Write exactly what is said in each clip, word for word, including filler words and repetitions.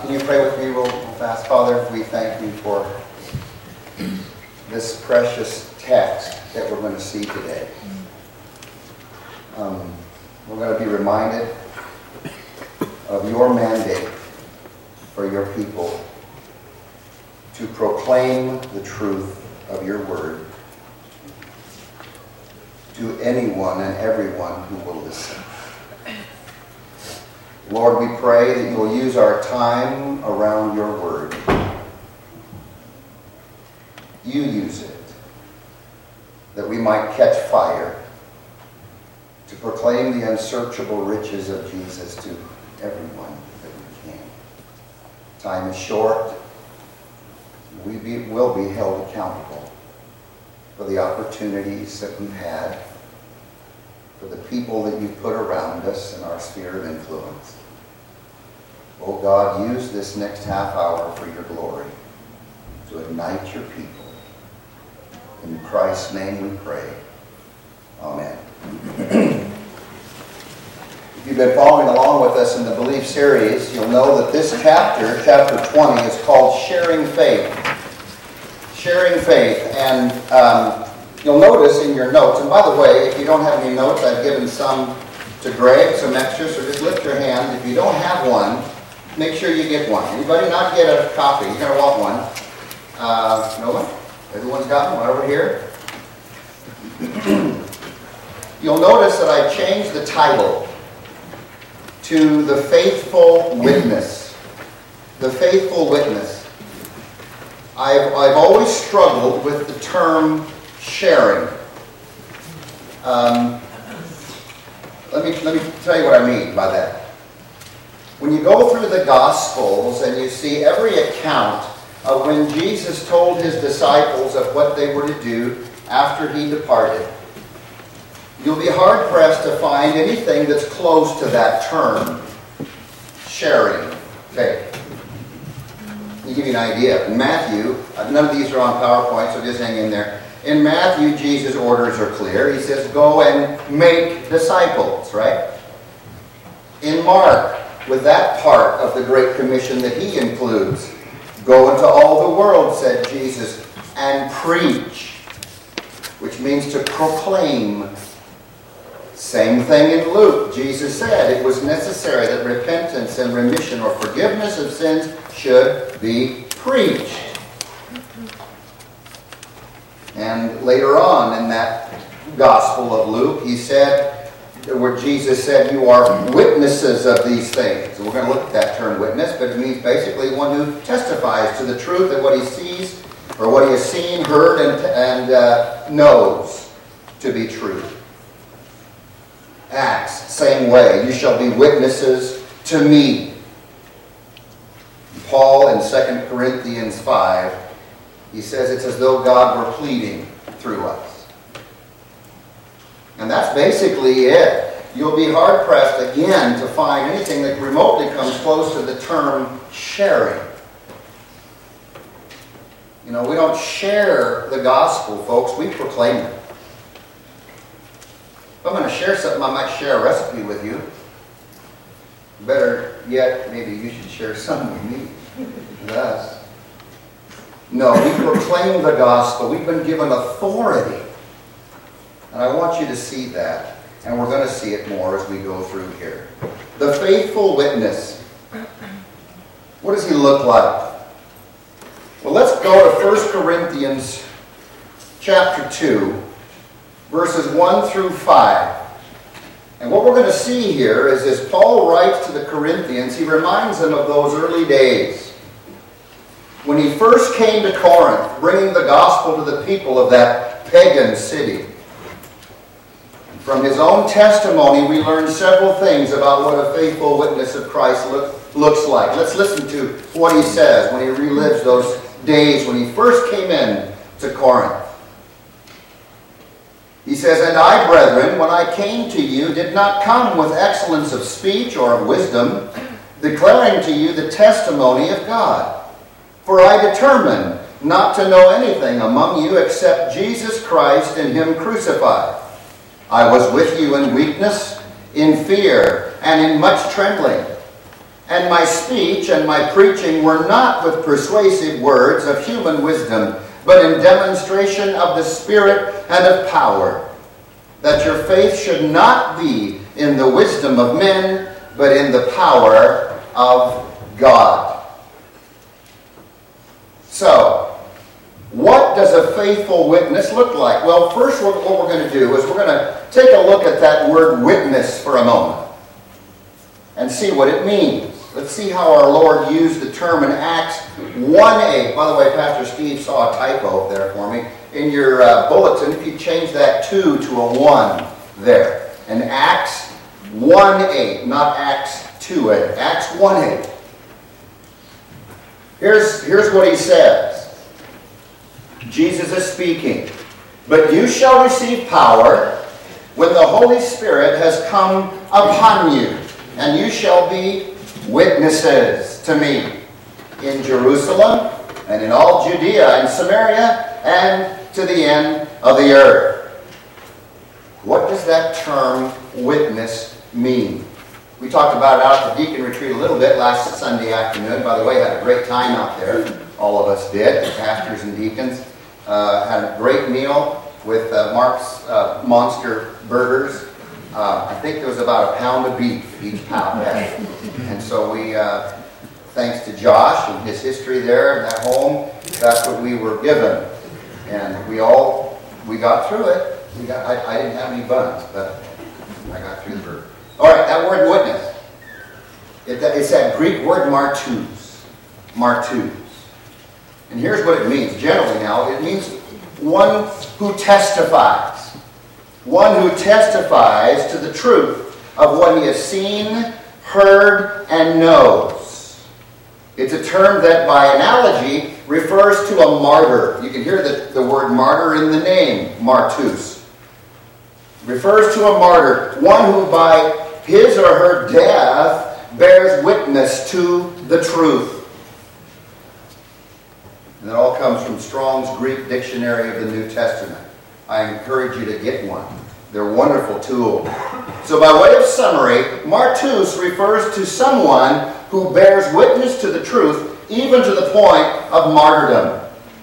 Can you pray with me real fast? Father, we thank you for this precious text that we're going to see today. Um, we're going to be reminded of your mandate for your people to proclaim the truth of your word to anyone and everyone who will listen. Lord, we pray that you will use our time around your word. You use it, that we might catch fire to proclaim the unsearchable riches of Jesus to everyone that we can. Time is short. We be, will be held accountable for the opportunities that we've had, for the people that you've put around us in our sphere of influence. Oh God, use this next half hour for your glory to ignite your people. In Christ's name we pray. Amen. If you've been following along with us in the Belief series, you'll know that this chapter, chapter twenty, is called Sharing Faith. Sharing Faith. And um, you'll notice in your notes, and by the way, if you don't have any notes, I've given some to Greg, some extras, so just lift your hand. If you don't have one, make sure you get one. Anybody not get a copy? You're going to want one. Uh, no one? Everyone's got one over here? You'll notice that I changed the title to The Faithful Witness. The Faithful Witness. I've, I've always struggled with the term sharing. Um, let me, let me tell you what I mean by that. When you go through the Gospels and you see every account of when Jesus told his disciples of what they were to do after he departed, you'll be hard-pressed to find anything that's close to that term, sharing faith. Let me give you an idea. In Matthew, none of these are on PowerPoint, so just hang in there. In Matthew, Jesus' orders are clear. He says, go and make disciples, right? In Mark, with that part of the Great Commission that he includes, go into all the world, said Jesus, and preach, which means to proclaim. Same thing in Luke. Jesus said it was necessary that repentance and remission or forgiveness of sins should be preached. And later on in that Gospel of Luke, he said, where Jesus said, you are witnesses of these things. And we're going to look at that term witness, but it means basically one who testifies to the truth of what he sees or what he has seen, heard, and, and uh, knows to be true. Acts, same way. You shall be witnesses to me. Paul in Second Corinthians five, he says it's as though God were pleading through us. And that's basically it. You'll be hard-pressed again to find anything that remotely comes close to the term sharing. You know, we don't share the gospel, folks. We proclaim it. If I'm going to share something, I might share a recipe with you. Better yet, maybe you should share some with me, with us. No, we proclaim the gospel. We've been given authority. And I want you to see that. And we're going to see it more as we go through here. The faithful witness. What does he look like? Well, let's go to First Corinthians chapter two, verses one through five. And what we're going to see here is as Paul writes to the Corinthians, he reminds them of those early days when he first came to Corinth, bringing the gospel to the people of that pagan city. From his own testimony, we learn several things about what a faithful witness of Christ look, looks like. Let's listen to what he says when he relives those days when he first came in to Corinth. He says, and I, brethren, when I came to you, did not come with excellence of speech or of wisdom, declaring to you the testimony of God. For I determined not to know anything among you except Jesus Christ and him crucified. I was with you in weakness, in fear, and in much trembling. And my speech and my preaching were not with persuasive words of human wisdom, but in demonstration of the Spirit and of power, that your faith should not be in the wisdom of men, but in the power of God. So, what does a faithful witness look like? Well, first what we're going to do is we're going to take a look at that word witness for a moment and see what it means. Let's see how our Lord used the term in Acts one eight. By the way, Pastor Steve saw a typo there for me. In your uh, bulletin, if you change that two to a one there. In Acts one eight, not Acts two eight. Acts one eight. Here's, here's what he says. Jesus is speaking. But you shall receive power when the Holy Spirit has come upon you, and you shall be witnesses to me in Jerusalem and in all Judea and Samaria and to the end of the earth. What does that term witness mean? We talked about it out at the deacon retreat a little bit last Sunday afternoon. By the way, had a great time out there. All of us did, the pastors and deacons. Uh, had a great meal with uh, Mark's uh, Monster Burgers. Uh, I think there was about a pound of beef each pound. And so we, uh, thanks to Josh and his history there in that home, that's what we were given. And we all, we got through it. We got, I, I didn't have any buns, but I got through the burger. All right, that word witness. It, it's that Greek word martus. Martus. And here's what it means. Generally now, it means one who testifies. One who testifies to the truth of what he has seen, heard, and knows. It's a term that, by analogy, refers to a martyr. You can hear the, the word martyr in the name, martus. Refers to a martyr, one who by his or her death bears witness to the truth. And that all comes from Strong's Greek Dictionary of the New Testament. I encourage you to get one. They're a wonderful tool. So by way of summary, martus refers to someone who bears witness to the truth, even to the point of martyrdom.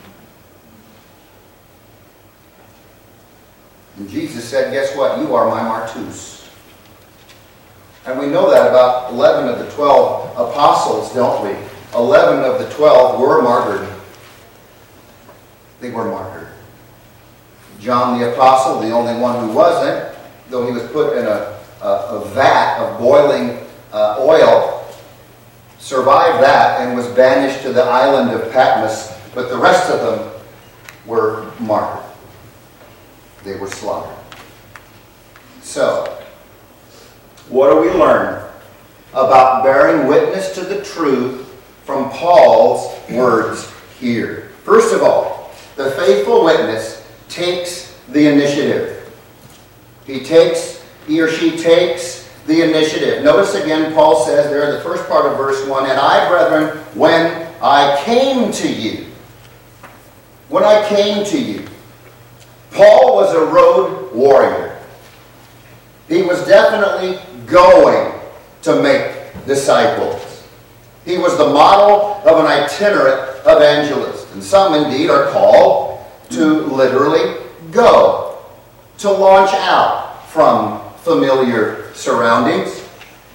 And Jesus said, guess what? You are my martus. And we know that about eleven of the twelve apostles, don't we? eleven of the twelve were martyred. They were martyred. John the Apostle, the only one who wasn't, though he was put in a, a, a vat of boiling uh, oil, survived that and was banished to the island of Patmos, but the rest of them were martyred. They were slaughtered. So, what do we learn about bearing witness to the truth from Paul's words here? First of all, the faithful witness takes the initiative. He takes, he or she takes the initiative. Notice again, Paul says there in the first part of verse one, and I, brethren, when I came to you. When I came to you. Paul was a road warrior. He was definitely going to make disciples. He was the model of an itinerant evangelist. And some indeed are called to literally go, to launch out from familiar surroundings.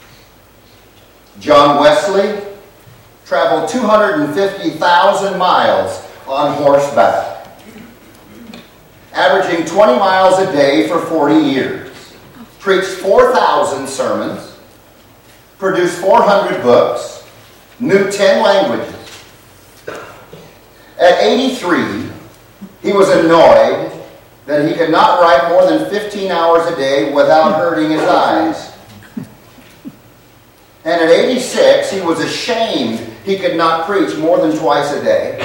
John Wesley traveled two hundred fifty thousand miles on horseback, averaging twenty miles a day for forty years, preached four thousand sermons, produced four hundred books, knew ten languages. At eighty-three, he was annoyed that he could not write more than fifteen hours a day without hurting his eyes. And at eighty-six, he was ashamed he could not preach more than twice a day.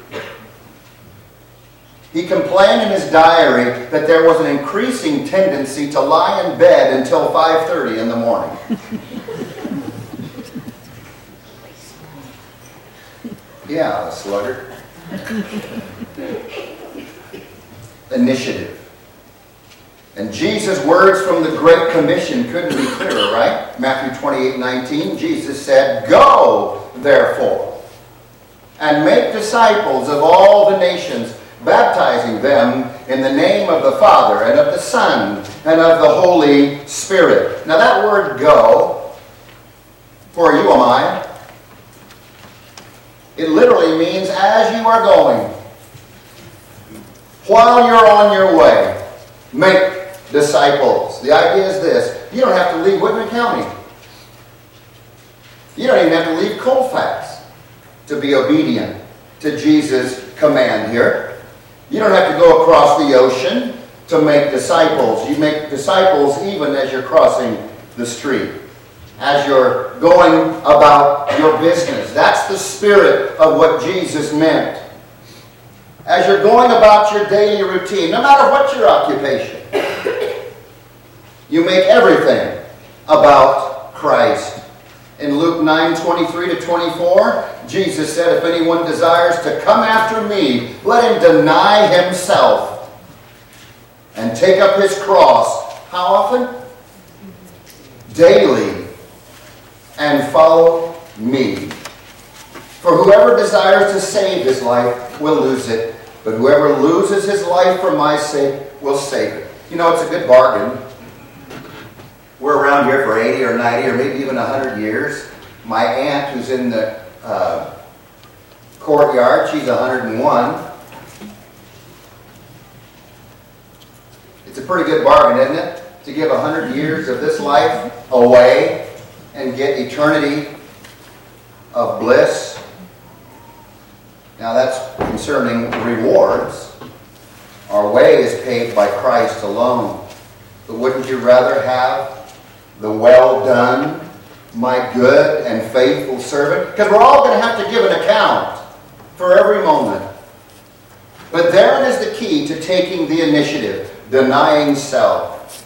He complained in his diary that there was an increasing tendency to lie in bed until five thirty in the morning. Yeah, a sluggard. Initiative. And Jesus' words from the Great Commission couldn't be clearer, right? Matthew twenty-eight nineteen, Jesus said, "Go, therefore, and make disciples of all the nations, baptizing them in the name of the Father, and of the Son, and of the Holy Spirit." Now that word "go," for you am I, it literally means as you are going, while you're on your way, make disciples. The idea is this: you don't have to leave Whitman County. You don't even have to leave Colfax to be obedient to Jesus' command here. You don't have to go across the ocean to make disciples. You make disciples even as you're crossing the street, as you're going about your business. That's the spirit of what Jesus meant. As you're going about your daily routine, no matter what your occupation, you make everything about Christ. In Luke nine twenty-three to twenty-four, Jesus said, "If anyone desires to come after me, let him deny himself and take up his cross." How often? Daily. "And follow me. For whoever desires to save his life will lose it, but whoever loses his life for my sake will save it." You know, it's a good bargain. We're around here for eighty or ninety or maybe even one hundred years. My aunt, who's in the uh, courtyard, she's one hundred and one. It's a pretty good bargain, isn't it? To give one hundred years of this life away and get eternity of bliss. Now that's concerning rewards. Our way is paid by Christ alone. But wouldn't you rather have the "well done, my good and faithful servant"? Because we're all going to have to give an account for every moment. But therein is the key to taking the initiative, denying self.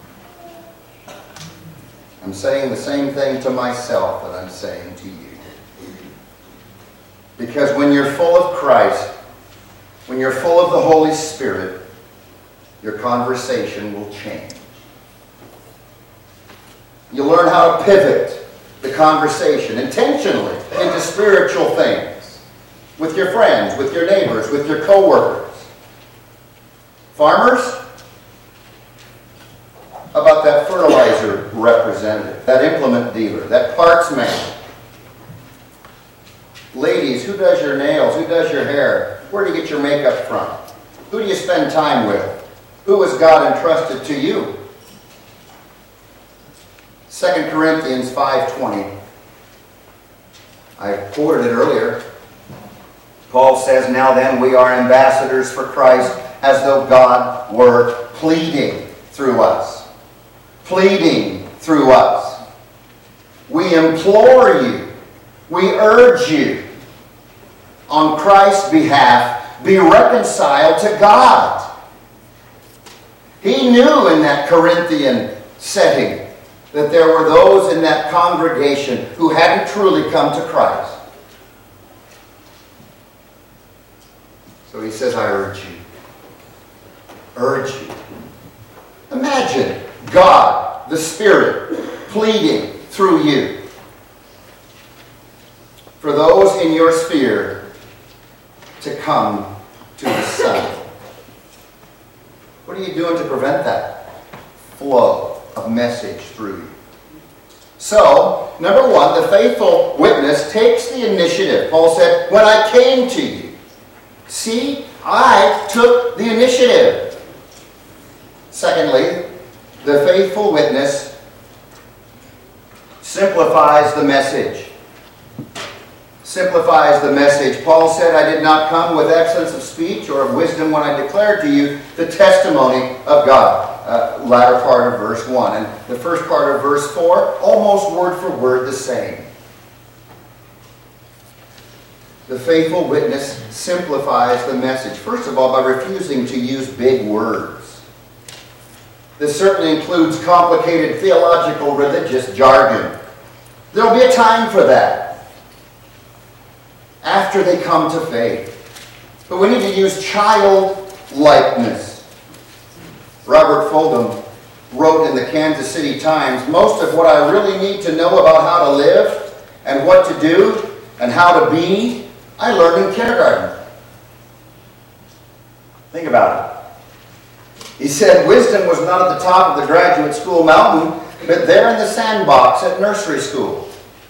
I'm saying the same thing to myself that I'm saying to you. Because when you're full of Christ, when you're full of the Holy Spirit, your conversation will change. You learn how to pivot the conversation intentionally into spiritual things. With your friends, with your neighbors, with your co-workers. Farmers? How about that fertilizer representative, that implement dealer, that parts man? Ladies, who does your nails? Who does your hair? Where do you get your makeup from? Who do you spend time with? Who has God entrusted to you? Second Corinthians five twenty. I quoted it earlier. Paul says, "Now then, we are ambassadors for Christ, as though God were pleading through us." Pleading through us. We implore you, we urge you, on Christ's behalf, be reconciled to God. He knew in that Corinthian setting that there were those in that congregation who hadn't truly come to Christ. So he says, I urge you. Urge you. Imagine God, the Spirit, pleading through you for those in your sphere to come to the Son. What are you doing to prevent that flow of message through you? So, number one, the faithful witness takes the initiative. Paul said, when I came to you, see, I took the initiative. Secondly, the faithful witness simplifies the message. Simplifies the message. Paul said, I did not come with excellence of speech or of wisdom when I declared to you the testimony of God. Uh, latter part of verse one. And the first part of verse four, almost word for word the same. The faithful witness simplifies the message. First of all, by refusing to use big words. This certainly includes complicated theological religious jargon. There will be a time for that after they come to faith. But we need to use childlikeness Robert Fulghum wrote in the Kansas City Times, most of what I really need to know about how to live and what to do and how to be, I learned in kindergarten. Think about it. He said wisdom was not at the top of the graduate school mountain, but there in the sandbox at nursery school.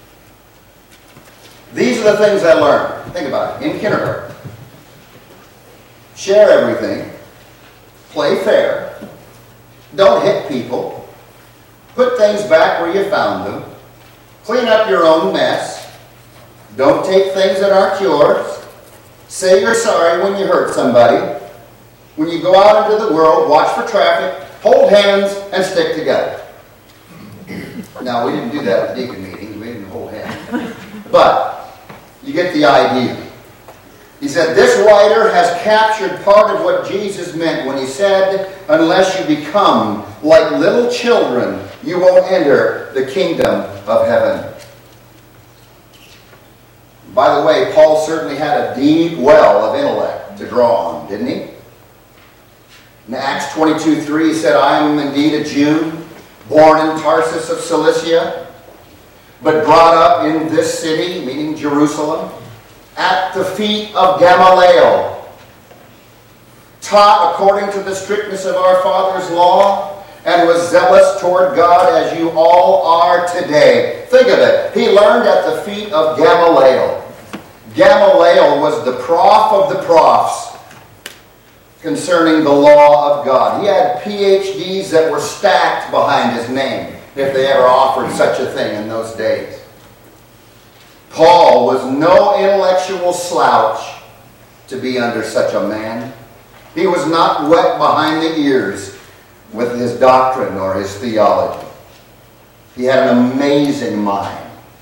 These are the things I learned. Think about it. In kindergarten. Share everything. Play fair. Don't hit people. Put things back where you found them. Clean up your own mess. Don't take things that aren't yours. Say you're sorry when you hurt somebody. When you go out into the world, watch for traffic, hold hands, and stick together. Now, we didn't do that at the deacon meeting. We didn't hold hands. But you get the idea. He said, this writer has captured part of what Jesus meant when he said, unless you become like little children, you won't enter the kingdom of heaven. By the way, Paul certainly had a deep well of intellect to draw on, didn't he? In Acts twenty-two three, he said, I am indeed a Jew, born in Tarsus of Cilicia, but brought up in this city, meaning Jerusalem, at the feet of Gamaliel, taught according to the strictness of our father's law, and was zealous toward God as you all are today. Think of it. He learned at the feet of Gamaliel. Gamaliel was the prof of the profs concerning the law of God. He had P H Ds that were stacked behind his name, if they ever offered such a thing in those days. Paul was no intellectual slouch to be under such a man. He was not wet behind the ears with his doctrine or his theology. He had an amazing mind.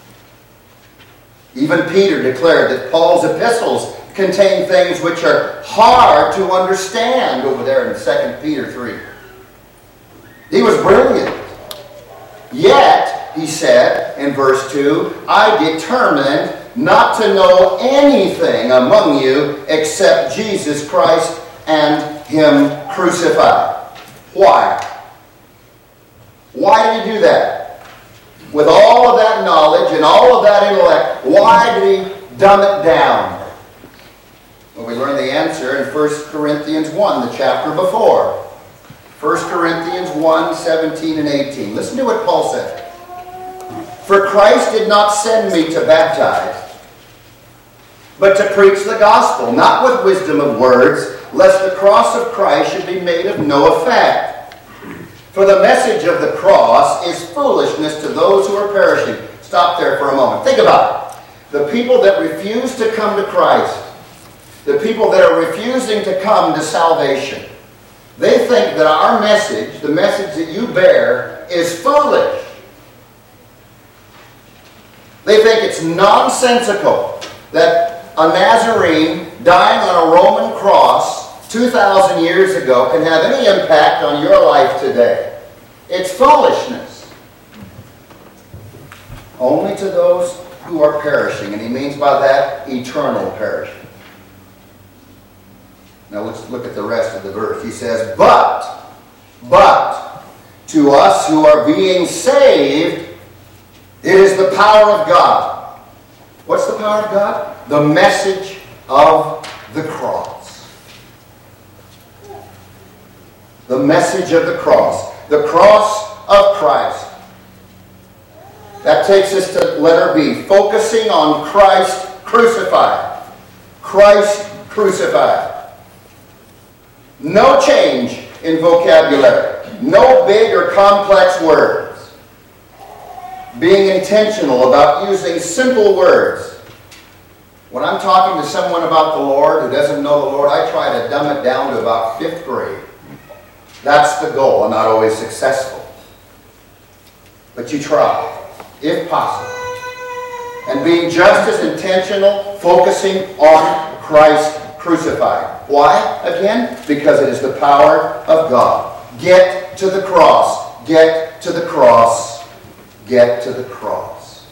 Even Peter declared that Paul's epistles contain things which are hard to understand over there in Second Peter three. He was brilliant. Yet, he said in verse two, I determined not to know anything among you except Jesus Christ and Him crucified. Why? Why did he do that? With all of that knowledge and all of that intellect, why did he dumb it down? Well, we learn the answer in First Corinthians one, the chapter before. First Corinthians one, seventeen and eighteen. Listen to what Paul said. For Christ did not send me to baptize, but to preach the gospel, not with wisdom of words, lest the cross of Christ should be made of no effect. For the message of the cross is foolishness to those who are perishing. Stop there for a moment. Think about it. The people that refuse to come to Christ, the people that are refusing to come to salvation, they think that our message, the message that you bear, is foolish. They think it's nonsensical that a Nazarene dying on a Roman cross two thousand years ago can have any impact on your life today. It's foolishness. Only to those who are perishing, and he means by that eternal perishing. Now let's look at the rest of the verse. He says, But, but, to us who are being saved, it is the power of God. What's the power of God? The message of the cross. The message of the cross. The cross of Christ. That takes us to letter B. Focusing on Christ crucified. Christ crucified. No change in vocabulary. No big or complex words. Being intentional about using simple words. When I'm talking to someone about the Lord who doesn't know the Lord, I try to dumb it down to about fifth grade. That's the goal. I'm not always successful. But you try, if possible. And being just as intentional, focusing on Christ crucified. Why? Again, because it is the power of God. Get to the cross. Get to the cross. Get to the cross.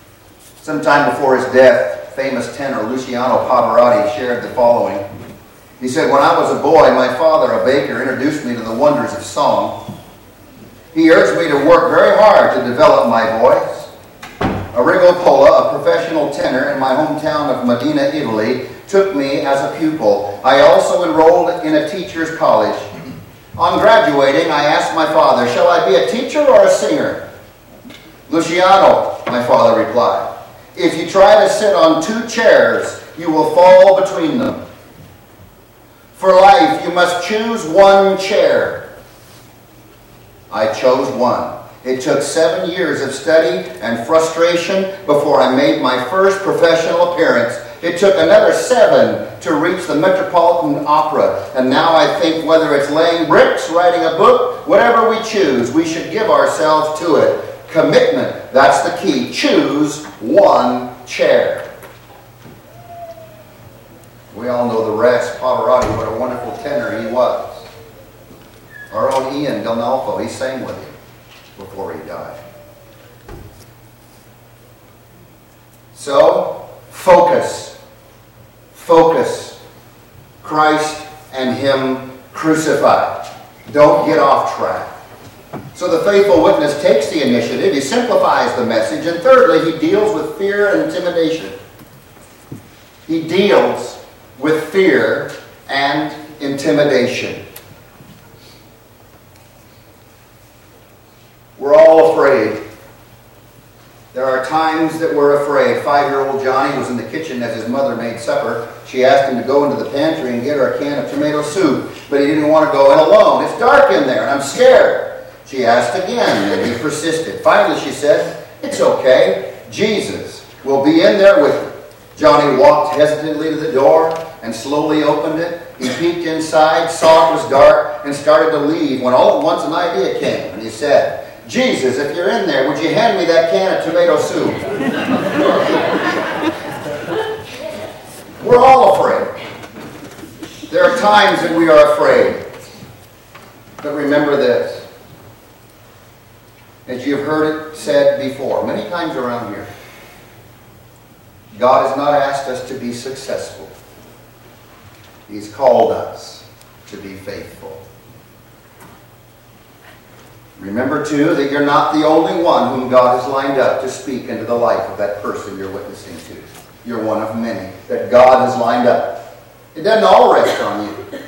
Sometime before his death, famous tenor Luciano Pavarotti shared the following. He said, when I was a boy, my father, a baker, introduced me to the wonders of song. He urged me to work very hard to develop my voice. Arrigo Pola, a professional tenor in my hometown of Modena, Italy, took me as a pupil. I also enrolled in a teacher's college. On graduating, I asked my father, shall I be a teacher or a singer? Luciano, my father replied, if you try to sit on two chairs, you will fall between them. For life, you must choose one chair. I chose one. It took seven years of study and frustration before I made my first professional appearance. It took another seven to reach the Metropolitan Opera. And now I think whether it's laying bricks, writing a book, whatever we choose, we should give ourselves to it. Commitment, that's the key. Choose one chair. We all know the rest. Pavarotti, what a wonderful tenor he was. Our own Ian Delnolfo, he sang with him before he died. So, focus. Focus. Christ and Him crucified. Don't get off track. So the faithful witness takes the initiative, he simplifies the message, and thirdly, he deals with fear and intimidation. He deals with fear and intimidation. We're all afraid. There are times that we're afraid. Five-year-old Johnny was in the kitchen as his mother made supper. She asked him to go into the pantry and get her a can of tomato soup, but he didn't want to go in alone. It's dark in there and I'm scared. She asked again and he persisted. Finally she said, it's okay. Jesus will be in there with her. Johnny walked hesitantly to the door and slowly opened it. He peeked inside, saw it was dark, and started to leave when all at once an idea came. And he said, Jesus, if you're in there, would you hand me that can of tomato soup? We're all afraid. There are times that we are afraid. But remember this. As you've heard it said before, many times around here, God has not asked us to be successful. He's called us to be faithful. Remember, too, that you're not the only one whom God has lined up to speak into the life of that person you're witnessing to. You're one of many that God has lined up. It doesn't all rest on you.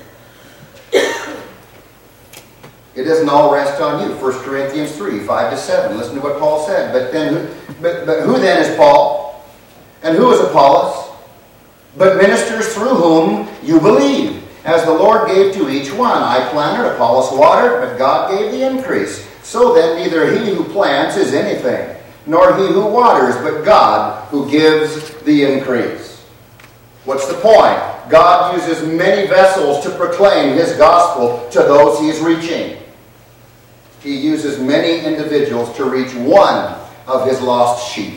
It doesn't all rest on you. First Corinthians three, five to seven. Listen to what Paul said. But then, who, but, but who then is Paul? And who is Apollos? But ministers through whom you believe, as the Lord gave to each one. I planted, Apollos watered, but God gave the increase. So then neither he who plants is anything, nor he who waters, but God who gives the increase. What's the point? God uses many vessels to proclaim His gospel to those He is reaching. He uses many individuals to reach one of His lost sheep.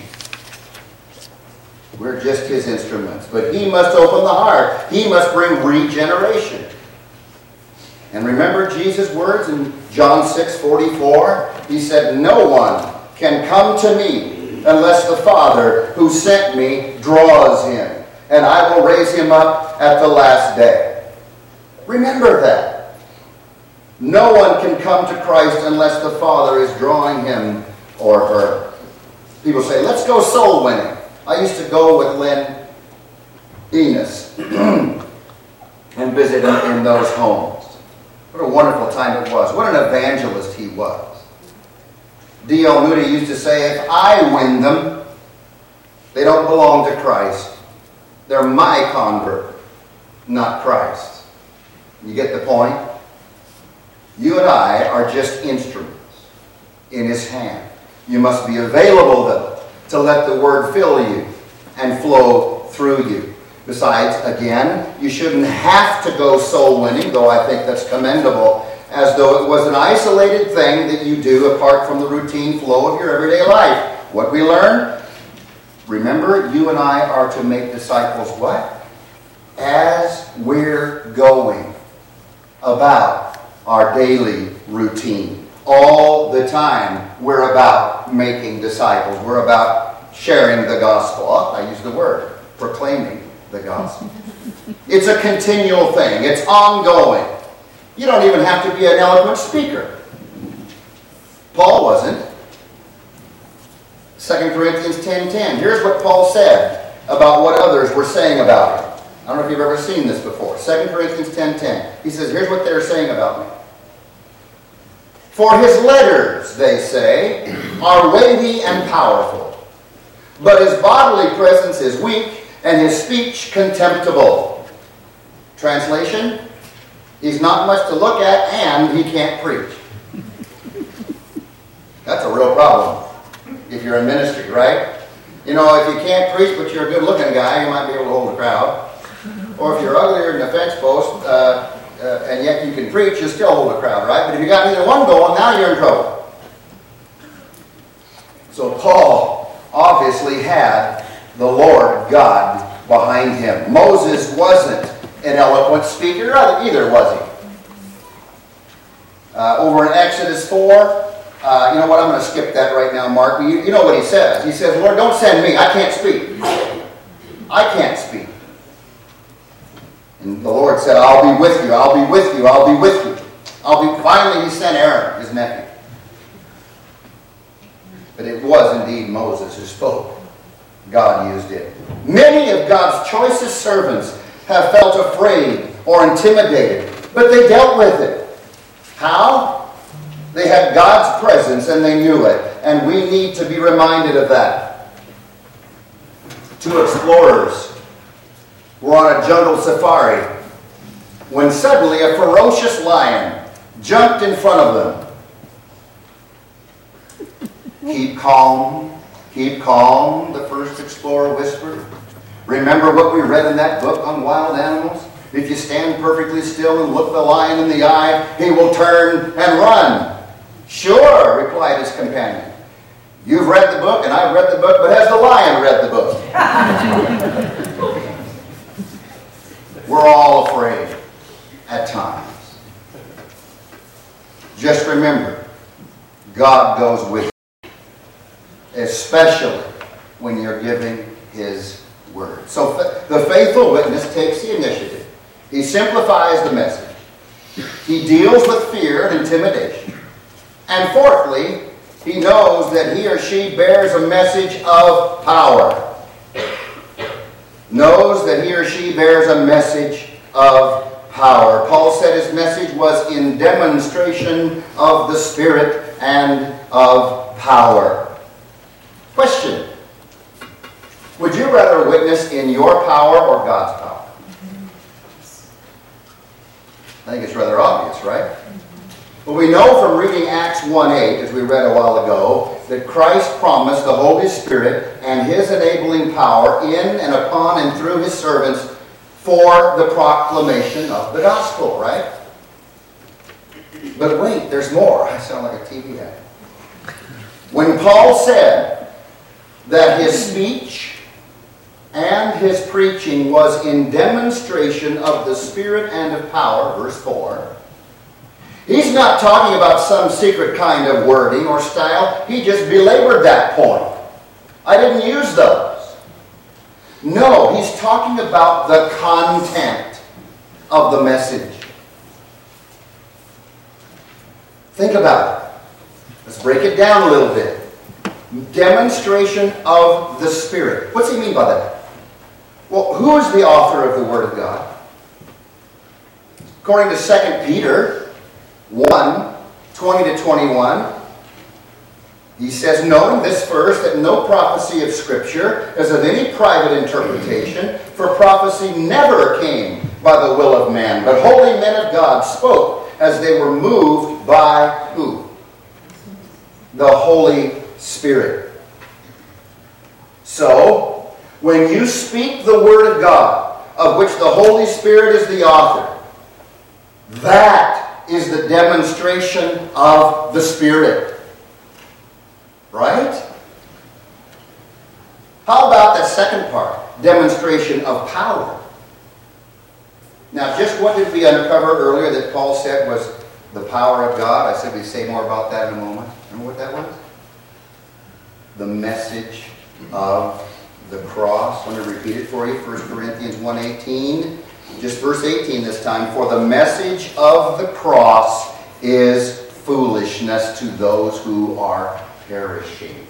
We're just His instruments. But He must open the heart. He must bring regeneration. And remember Jesus' words in John six forty-four? He said, no one can come to me unless the Father who sent me draws him. And I will raise him up at the last day. Remember that. No one can come to Christ unless the Father is drawing him or her. People say, let's go soul winning. I used to go with Lynn Enos and visit in, in those homes. What a wonderful time it was. What an evangelist he was. D L Moody used to say, if I win them, they don't belong to Christ. They're my convert, not Christ. You get the point? You and I are just instruments in His hand. You must be available, though, to let the Word fill you and flow through you. Besides, again, you shouldn't have to go soul winning, though I think that's commendable, as though it was an isolated thing that you do apart from the routine flow of your everyday life. What we learn? Remember, you and I are to make disciples what? As we're going about our daily routine. All the time, we're about making disciples. We're about sharing the gospel. Oh, I use the word, proclaiming the gospel. It's a continual thing. It's ongoing. You don't even have to be an eloquent speaker. Paul wasn't. Second Corinthians ten ten. Here's what Paul said about what others were saying about him. I don't know if you've ever seen this before. Second Corinthians ten ten. He says, here's what they're saying about me. For his letters, they say, are weighty and powerful, but his bodily presence is weak and his speech contemptible. Translation, he's not much to look at and he can't preach. That's a real problem if you're in ministry, right? You know, if you can't preach but you're a good-looking guy, you might be able to hold a crowd. Or if you're uglier than a fence post, uh, uh, and yet you can preach, you still hold a crowd, right? But if you got neither one going, now you're in trouble. So Paul obviously had the Lord God behind him. Moses wasn't an eloquent speaker either, was he? Uh, over in Exodus four, uh, you know what, I'm going to skip that right now, Mark. You, you know what he says. He says, Lord, don't send me. I can't speak. I can't speak. And the Lord said, I'll be with you, I'll be with you, I'll be with you. I'll be. Finally, he sent Aaron, his nephew. But it was indeed Moses who spoke. God used it. Many of God's choicest servants have felt afraid or intimidated, but they dealt with it. How? They had God's presence and they knew it. And we need to be reminded of that. Two explorers were on a jungle safari when suddenly a ferocious lion jumped in front of them. Keep calm, keep calm, the first explorer whispered. Remember what we read in that book on wild animals? If you stand perfectly still and look the lion in the eye, he will turn and run. Sure, replied his companion. You've read the book and I've read the book, but has the lion read the book? We're all afraid at times. Just remember, God goes with you, especially when you're giving his word. So the faithful witness takes the initiative. He simplifies the message. He deals with fear and intimidation. And fourthly, he knows that he or she bears a message of power. Knows that he or she bears a message of power. Paul said his message was in demonstration of the Spirit and of power. Question. Would you rather witness in your power or God's power? I think it's rather obvious, right? Well, we know from reading Acts one eight, as we read a while ago, that Christ promised the Holy Spirit and his enabling power in and upon and through his servants for the proclamation of the gospel, right? But wait, there's more. I sound like a T V ad. When Paul said that his speech and his preaching was in demonstration of the Spirit and of power, verse four, he's not talking about some secret kind of wording or style. He just belabored that point. I didn't use those. No, he's talking about the content of the message. Think about it. Let's break it down a little bit. Demonstration of the Spirit. What's he mean by that? Well, who is the author of the Word of God? According to Second Peter one, twenty to twenty-one, he says, knowing this first, that no prophecy of Scripture is of any private interpretation, for prophecy never came by the will of man, but holy men of God spoke as they were moved by who? The Holy Spirit. So, when you speak the Word of God, of which the Holy Spirit is the author, that is the demonstration of the Spirit. Right? How about the second part? Demonstration of power. Now, just what did we uncover earlier that Paul said was the power of God? I said we'd say more about that in a moment. Remember what that was? The message of the cross. Let me repeat it for you. First Corinthians one eighteen. Just verse eighteen this time. For the message of the cross is foolishness to those who are perishing.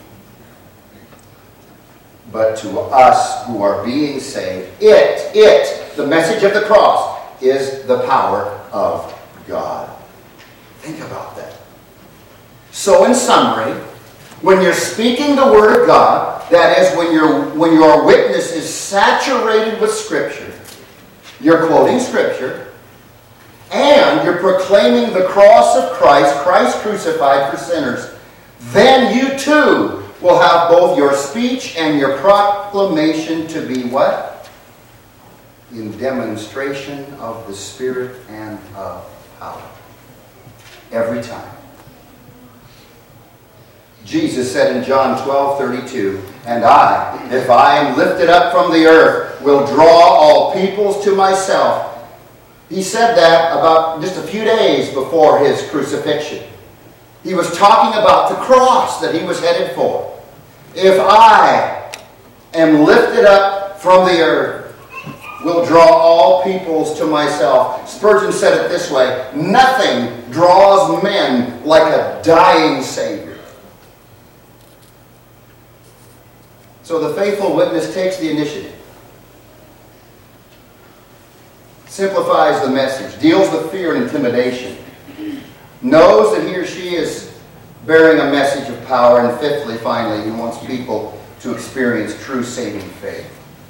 But to us who are being saved, it, it, the message of the cross, is the power of God. Think about that. So in summary, when you're speaking the Word of God, that is, when, your when your witness is saturated with Scripture, you're quoting Scripture, and you're proclaiming the cross of Christ, Christ crucified for sinners, then you too will have both your speech and your proclamation to be what? In demonstration of the Spirit and of power. Every time. Jesus said in John twelve thirty-two, and I, if I am lifted up from the earth, will draw all peoples to myself. He said that about just a few days before his crucifixion. He was talking about the cross that he was headed for. If I am lifted up from the earth, will draw all peoples to myself. Spurgeon said it this way, nothing draws men like a dying Savior. So the faithful witness takes the initiative, simplifies the message, deals with fear and intimidation, knows that he or she is bearing a message of power, and fifthly, finally, he wants people to experience true saving faith.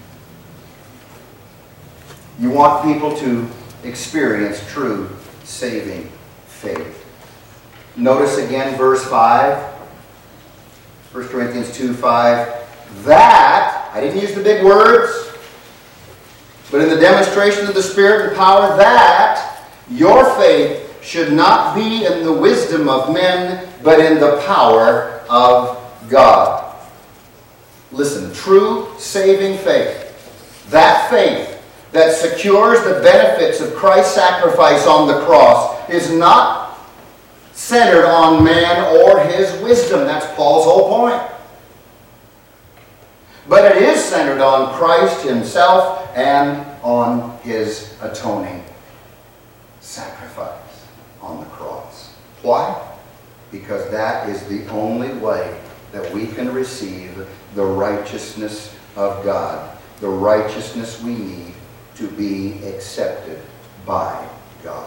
You want people to experience true saving faith. Notice again verse five, First Corinthians two five. That, I didn't use the big words, but in the demonstration of the Spirit and power, that your faith should not be in the wisdom of men, but in the power of God. Listen, true saving faith, that faith that secures the benefits of Christ's sacrifice on the cross, is not centered on man or his wisdom. That's Paul's whole point. But it is centered on Christ himself and on his atoning sacrifice on the cross. Why? Because that is the only way that we can receive the righteousness of God, the righteousness we need to be accepted by God.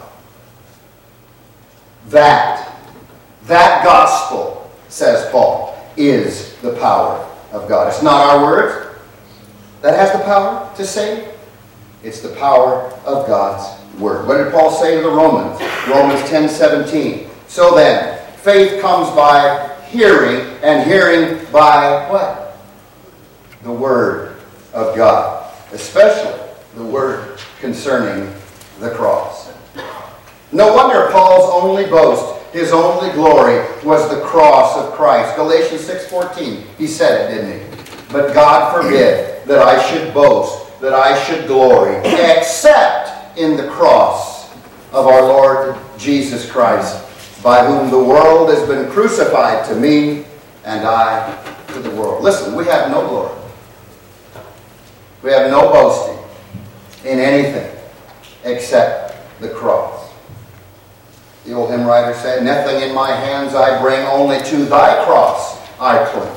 That, that gospel, says Paul, is the power of God. It's not our words that has the power to save. It's the power of God's word. What did Paul say to the Romans? Romans ten seventeen. So then, faith comes by hearing, and hearing by what? The word of God. Especially the word concerning the cross. No wonder Paul's only boast, his only glory, was the cross of Christ. Galatians six fourteen. He said it, didn't he? But God forbid that I should boast, that I should glory, except in the cross of our Lord Jesus Christ, by whom the world has been crucified to me, and I to the world. Listen, we have no glory. We have no boasting in anything except the cross. The old hymn writer said, nothing in my hands I bring, only to thy cross I cling.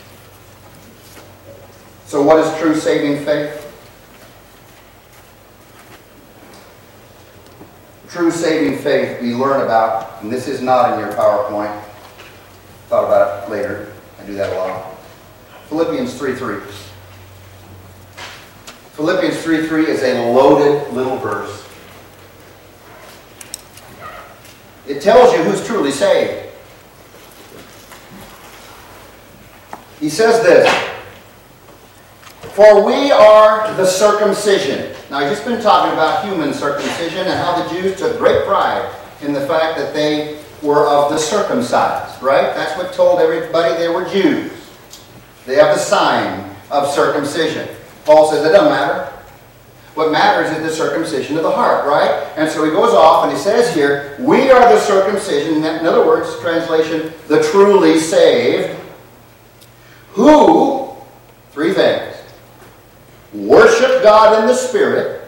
So what is true saving faith? True saving faith we learn about, and this is not in your PowerPoint. Thought about it later. I do that a lot. Philippians three three. Philippians three three is a loaded little verse. It tells you who's truly saved. He says this, for we are the circumcision. Now, he's just been talking about human circumcision and how the Jews took great pride in the fact that they were of the circumcised, right? That's what told everybody they were Jews. They have the sign of circumcision. Paul says it doesn't matter. What matters is the circumcision of the heart, right? And so he goes off and he says here, we are the circumcision, in other words, translation, the truly saved, who, three things, worship God in the Spirit,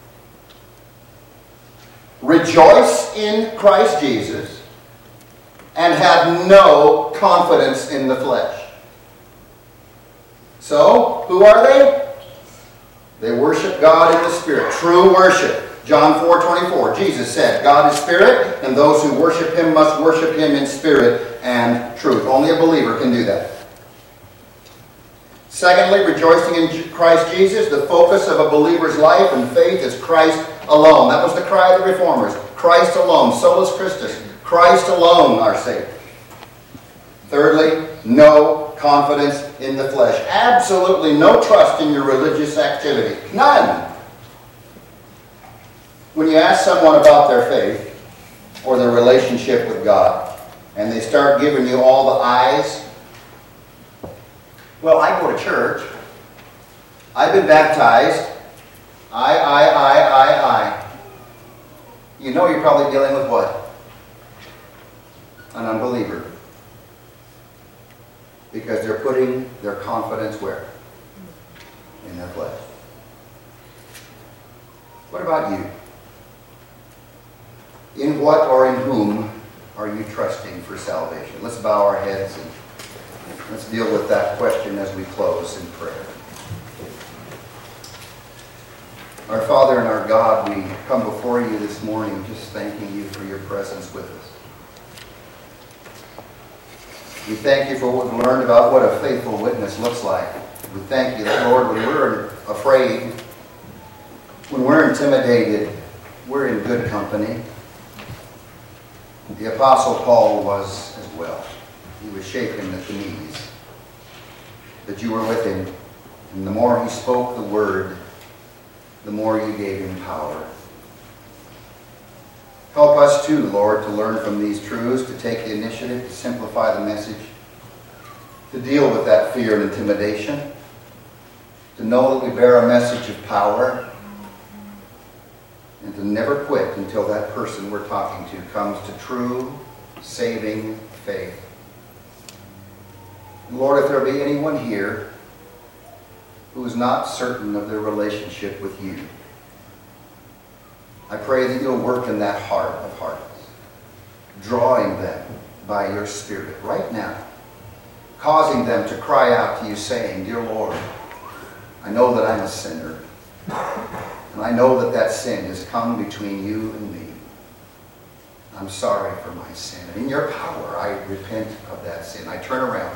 rejoice in Christ Jesus, and have no confidence in the flesh. So, who are they? They worship God in the Spirit. True worship. John four twenty-four, Jesus said, God is Spirit, and those who worship Him must worship Him in spirit and truth. Only a believer can do that. Secondly, rejoicing in Christ Jesus. The focus of a believer's life and faith is Christ alone. That was the cry of the Reformers. Christ alone. Solus Christus. Christ alone, our Savior. Thirdly, no confidence in the flesh. Absolutely no trust in your religious activity. None. When you ask someone about their faith or their relationship with God, and they start giving you all the I's, well, I go to church. I've been baptized. I, I, I, I, I. You know you're probably dealing with what? An unbeliever. Because they're putting their confidence where? In their flesh. What about you? In what or in whom are you trusting for salvation? Let's bow our heads and let's deal with that question as we close in prayer. Our Father and our God, we come before you this morning just thanking you for your presence with us. We thank you for what we've learned about what a faithful witness looks like. We thank you that, Lord, when we're afraid, when we're intimidated, we're in good company. The Apostle Paul was as well. He was shaken at the knees. But you were with him. And the more he spoke the word, the more you gave him power. Help us too, Lord, to learn from these truths, to take the initiative, to simplify the message, to deal with that fear and intimidation, to know that we bear a message of power, and to never quit until that person we're talking to comes to true, saving faith. Lord, if there be anyone here who is not certain of their relationship with you, I pray that you'll work in that heart of hearts, drawing them by your Spirit right now, causing them to cry out to you saying, Dear Lord, I know that I'm a sinner, and I know that that sin has come between you and me. I'm sorry for my sin. And in your power, I repent of that sin. I turn around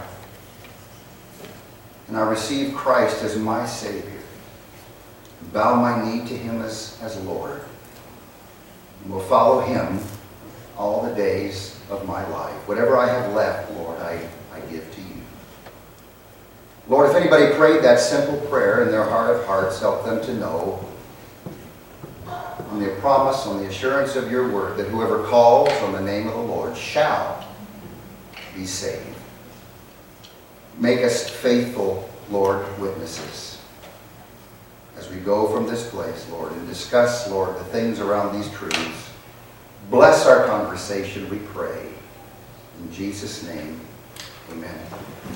and I receive Christ as my Savior. Bow my knee to Him as, as Lord. And will follow Him all the days of my life. Whatever I have left, Lord, I, I give to you. Lord, if anybody prayed that simple prayer in their heart of hearts, help them to know on the promise, on the assurance of your word, that whoever calls on the name of the Lord shall be saved. Make us faithful, Lord, witnesses as we go from this place, Lord, and discuss, Lord, the things around these truths. Bless our conversation, we pray. In Jesus' name, amen.